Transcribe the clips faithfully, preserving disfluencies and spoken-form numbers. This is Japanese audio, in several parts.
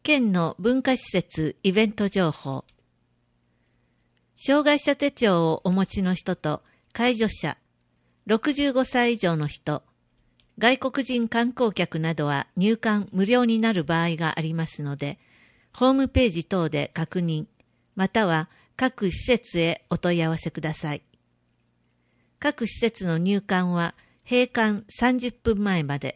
県の文化施設イベント情報。障害者手帳をお持ちの人と介助者、ろくじゅうごさい以上の人、外国人観光客などは入館無料になる場合がありますので、ホームページ等で確認、または各施設へお問い合わせください。各施設の入館は閉館さんじゅっぷんまえまで。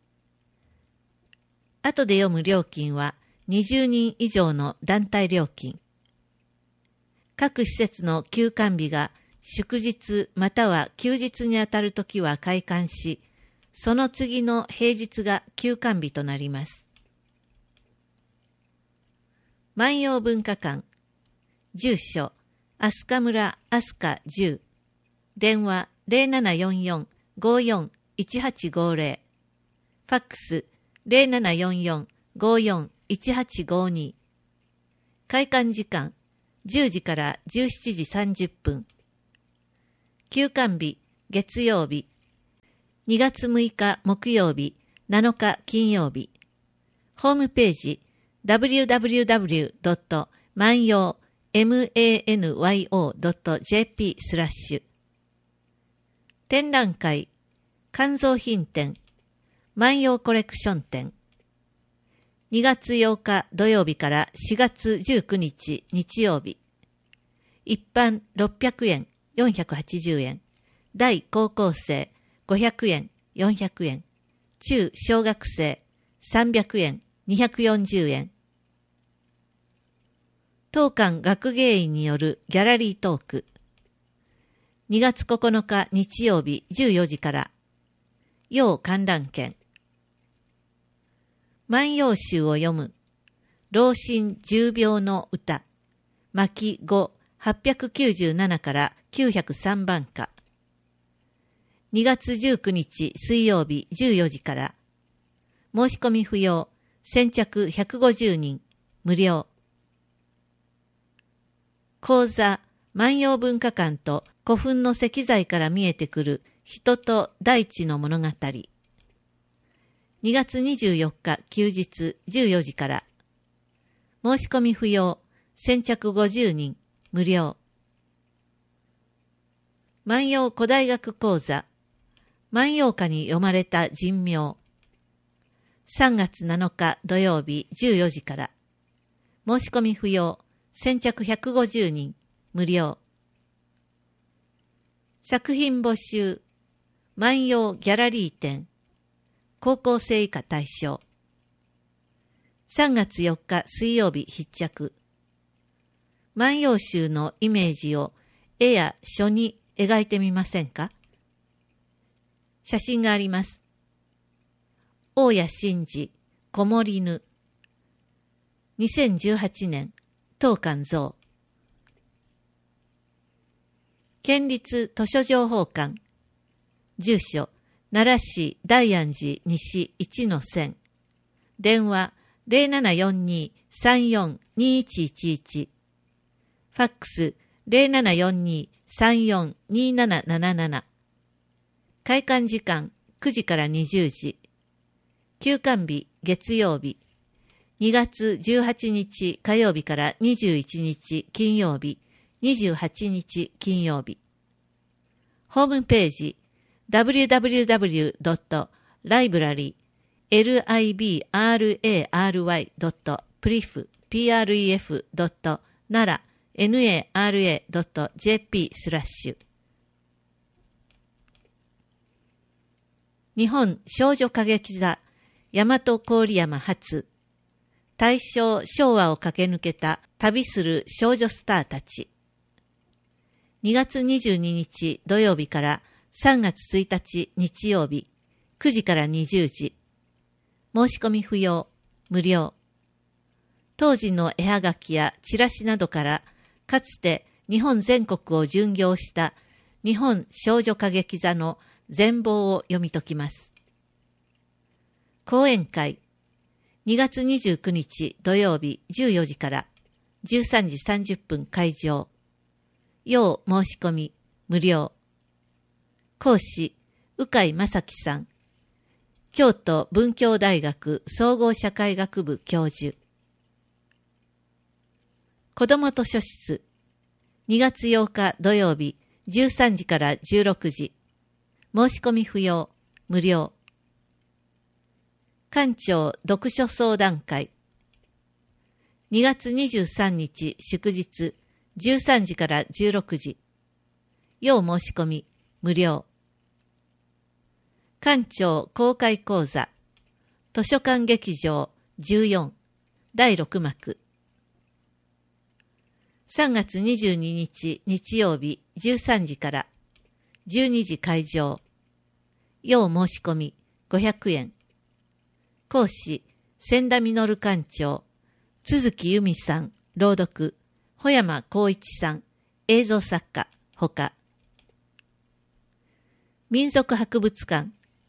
後で読む料金はにじゅうにん以上の団体料金。各施設の休館日が祝日または休日にあたるときは開館し、その次の平日が休館日となります。万葉文化館、住所、飛鳥村飛鳥じゅう、電話 ゼロななよんよん ごーよん いちはちごーぜろ、ファックス ゼロななよんよん ごーよん いちはちごーに、開館時間じゅうじからじゅうしちじさんじゅっぷん、休館日月曜日、にがつむいか木曜日、なのか金曜日、ホームページ ダブリューダブリューダブリュードットまんよう マンヨー ドット ジェーピー スラッシュ、展覧会、肝臓品展、万葉コレクション展、にがつようか土曜日からしがつじゅうくにち日曜日、一般ろっぴゃくえん、よんひゃくはちじゅうえん、大高校生ごひゃくえん、よんひゃくえん、中小学生さんびゃくえん、にひゃくよんじゅうえん。当館学芸員によるギャラリートーク。にがつここのか日曜日じゅうよじから。要観覧券。万葉集を読む。老臣重病の歌。巻ご、はっぴゃくきゅうじゅうななからきゅうひゃくさんばんか。にがつじゅうくにち水曜日じゅうよじから。申し込み不要。先着ひゃくごじゅうにん。無料。講座、万葉文化館と古墳の石材から見えてくる人と大地の物語。にがつにじゅうよっか休日じゅうよじから。申し込み不要。先着ごじゅうにん。無料。万葉古代学講座。万葉歌に読まれた人名。さんがつなのか土曜日じゅうよじから。申し込み不要。先着ひゃくごじゅうにん。無料。作品募集。万葉ギャラリー展。高校生以下対象。さんがつよっか水曜日必着。万葉集のイメージを絵や書に描いてみませんか？写真があります。大谷伸二、こもりぬ。にせんじゅうはちねん、当館蔵。県立図書情報館。住所、奈良市大安寺西いちのせん。電話、ゼロななよんに さんよん にいちいちいち。ファックス、ゼロななよんに さんよん になななななな。開館時間、くじからにじゅうじ。休館日、月曜日。にがつじゅうはちにち火曜日からにじゅういちにち金曜日、にじゅうはちにち金曜日。ホームページ、ダブリューダブリューダブリュードットライブラリー ライブラリー ドットプリフ プレフ ドットナラ ナラ ドット ジェーピー スラッシュ。日本少女歌劇座大和郡山発大正昭和を駆け抜けた旅する少女スターたち。にがつにじゅうににち土曜日からさんがつついたち日曜日くじからにじゅうじ。申し込み不要。無料。当時の絵はがきやチラシなどからかつて日本全国を巡業した日本少女歌劇座の全貌を読み解きます。講演会。にがつにじゅうくにち土曜日じゅうよじからじゅうさんじさんじゅっぷん会場。要申し込み無料。講師鵜飼正樹さん。京都文教大学総合社会学部教授。 子ども図書室。にがつようか土曜日、じゅうさんじからじゅうろくじ。申し込み不要、無料。館長読書相談会。にがつにじゅうさんにち祝日、じゅうさんじからじゅうろくじ。要申し込み、無料。館長公開講座。図書館劇場じゅうよん、だいろくまく。さんがつにじゅうににち日曜日じゅうさんじからじゅうにじ会場。要申し込みごひゃくえん。講師、千田実館長、都築由美さん、朗読、穂山光一さん、映像作家、ほか。民族博物館。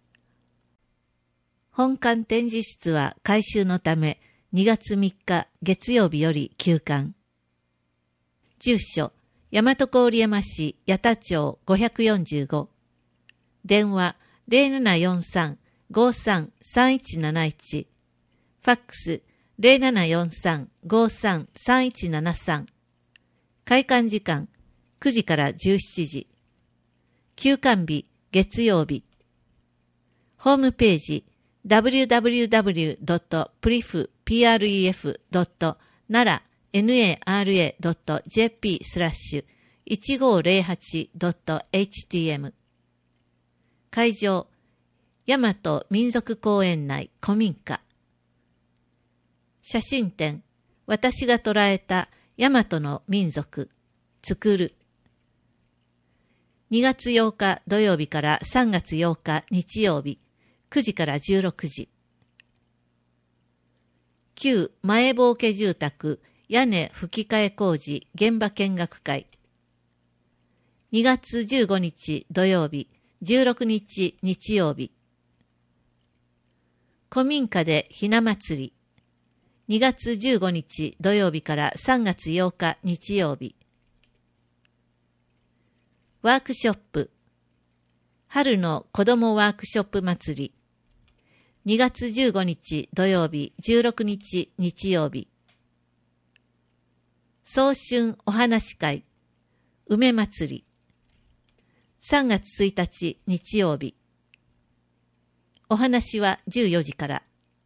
本館展示室は改修のためにがつみっか月曜日より休館。住所、大和郡山市八田町ごひゃくよんじゅうご。電話ゼロななよんさん ごさん さんいちなないち。ファックスゼロななよんさん ごさん さんいちななさん。開館時間くじからじゅうしちじ。休館日月曜日。ホームページ ダブリューダブリューダブリュードットプリフドットナラ ナラ ドット ジェーピー スラッシュいちごーぜろはち ドット エイチティーエム。会場、大和民族公園内古民家。写真展、私が捉えた大和の民族、作る。にがつようか土曜日からさんがつようか日曜日、くじからじゅうろくじ。旧前坊家住宅屋根吹き替え工事現場見学会。にがつじゅうごにち土曜日、じゅうろくにち日曜日。古民家でひな祭り。にがつじゅうごにち土曜日からさんがつようか日曜日。ワークショップ。春の子どもワークショップ祭り。にがつじゅうごにち土曜日、じゅうろくにち日曜日。早春お話会。梅祭り。さんがつついたち日曜日。お話はじゅうよじから。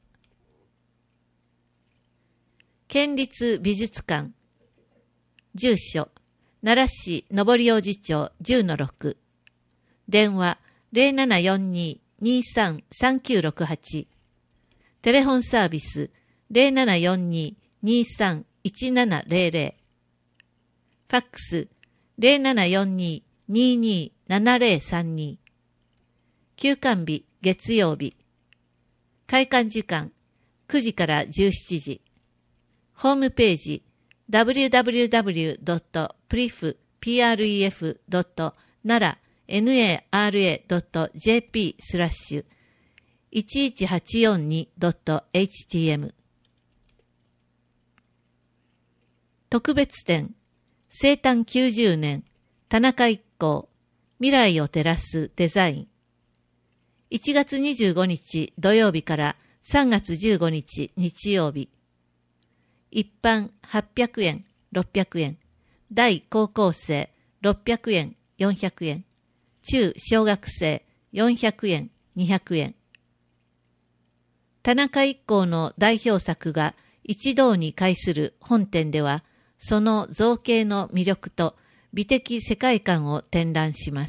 県立美術館。住所、奈良市上り王子町 じゅうのろく。電話ゼロななよんに にさん さんきゅうろくはち。テレフォンサービスゼロななよんに にさん いちななゼロゼロ。ファックスゼロななよんに ににななゼロさんに。休館日月曜日。開館時間くじからじゅうしちじ。ホームページ ダブリューダブリューダブリュードットプリフドットナラ ナラ ドット ジェーピー スラッシュいちいちはちよんに ドット エイチティーエム。特別展生誕きゅうじゅうねん田中一行未来を照らすデザイン。いちがつにじゅうごにち土曜日からさんがつじゅうごにち日曜日。一般はっぴゃくえん、ろっぴゃくえん。大高校生ろっぴゃくえん、よんひゃくえん。中小学生よんひゃくえん、にひゃくえん。田中一行の代表作が一堂に会する本展では、その造形の魅力と美的世界観を展覧します。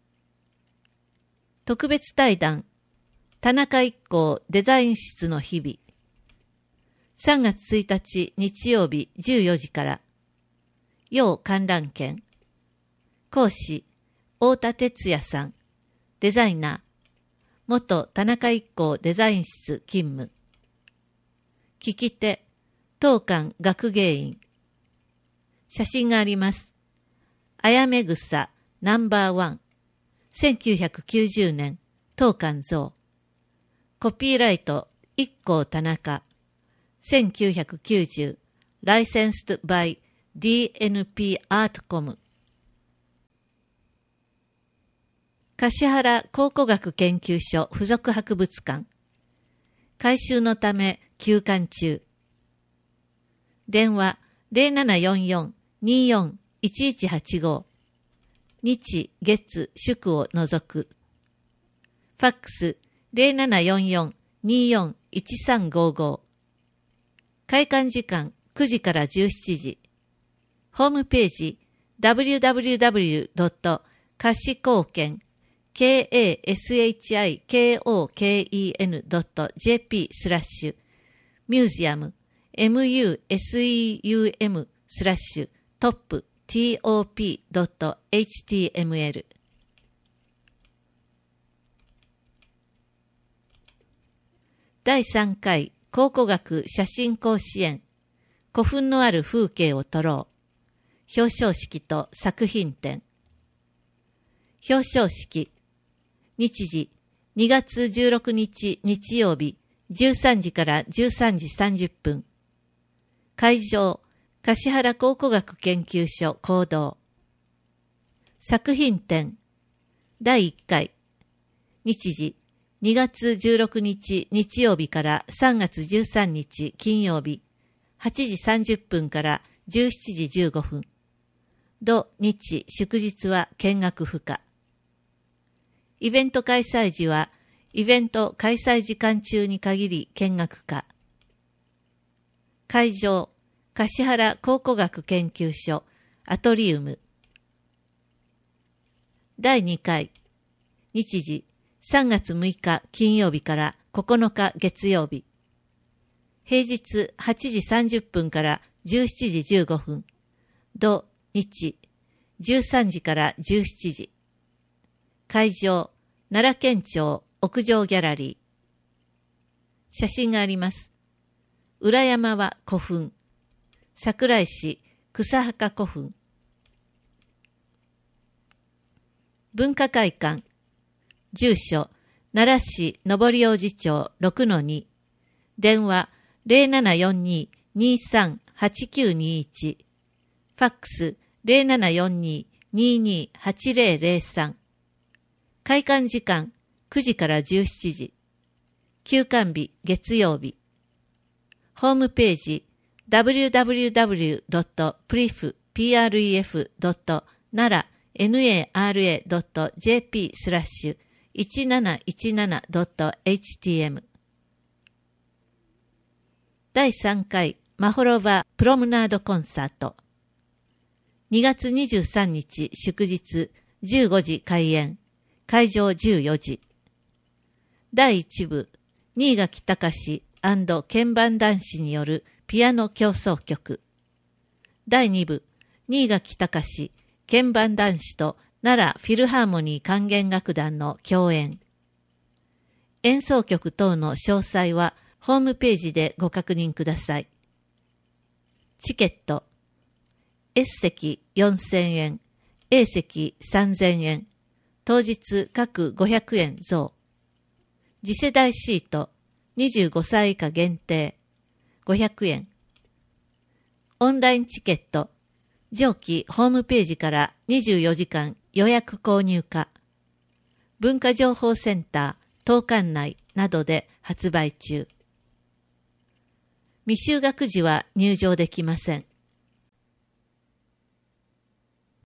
特別対談、田中一行デザイン室の日々。さんがつついたち日曜日じゅうよじから。要観覧券。講師、太田哲也さん。デザイナー、元田中一行デザイン室勤務。聞き手、当館学芸員。写真があります。あやめ草ナンバーワン。せんきゅうひゃくきゅうじゅうねん、当館像。コピーライト、一行田中。せんきゅうひゃくきゅうじゅう、Licensed by ディーエヌピー アートコム。橿原考古学研究所附属博物館。改修のため休館中。電話ゼロななよんよん にーよん いちいちはちご。日、月、祝を除く。ファックスゼロななよんよん にーよん いちさんごご。開館時間くじからじゅうしちじ。ホームページ ダブリューダブリューダブリュー ドット 貸貢献 ケーエーエスエイチアイケーオーケーイーエヌ ドット ジェーピー スラッシュミュージアム ミュージアム スラッシュトップ トップ ドット エイチティーエムエル。 だいさんかい考古学写真甲子園古墳のある風景を撮ろう。表彰式と作品展。表彰式。日時にがつじゅうろくにち日曜日じゅうさんじからじゅうさんじさんじゅっぷん。会場橿原考古学研究所講堂。作品展だいいっかい。日時にがつじゅうろくにち日曜日からさんがつじゅうさんにち金曜日はちじさんじゅっぷんからじゅうしちじじゅうごふん。土日祝日は見学不可。イベント開催時はイベント開催時間中に限り見学可。会場橿原考古学研究所アトリウム。だいにかい。日時さんがつむいか金曜日からここのか月曜日。平日はちじさんじゅっぷんからじゅうしちじじゅうごふん。土日じゅうさんじからじゅうしちじ。会場奈良県庁屋上ギャラリー。写真があります。裏山は古墳。桜井市草墓古墳。文化会館。住所奈良市上り王子町 ろくのに。電話ゼロななよんに にーさん はちきゅうにいち。ファックスゼロななよんに にーにーはちゼロゼロさん。開館時間くじからじゅうしちじ。休館日月曜日。ホームページ ダブリューダブリューダブリュー ドット プリフ ドット ナラ ドット ジェーピー スラッシュいちなないちなな ドット エイチティーエム。 だいさんかいまほろばプロムナードコンサート。にがつにじゅうさんにち祝日じゅうごじ開演。会場じゅうよじ。だいいちぶ新垣隆鍵盤男子によるピアノ協奏曲。だいにぶ新垣隆鍵盤男子と奈良フィルハーモニー管弦楽団の共演。演奏曲等の詳細はホームページでご確認ください。チケット S 席よんせんえん、A 席さんぜんえん、当日各ごひゃくえん増。次世代シートにじゅうごさい以下限定ごひゃくえん。オンラインチケット上記ホームページからにじゅうよじかん予約購入可。文化情報センター当館内などで発売中。未就学児は入場できません。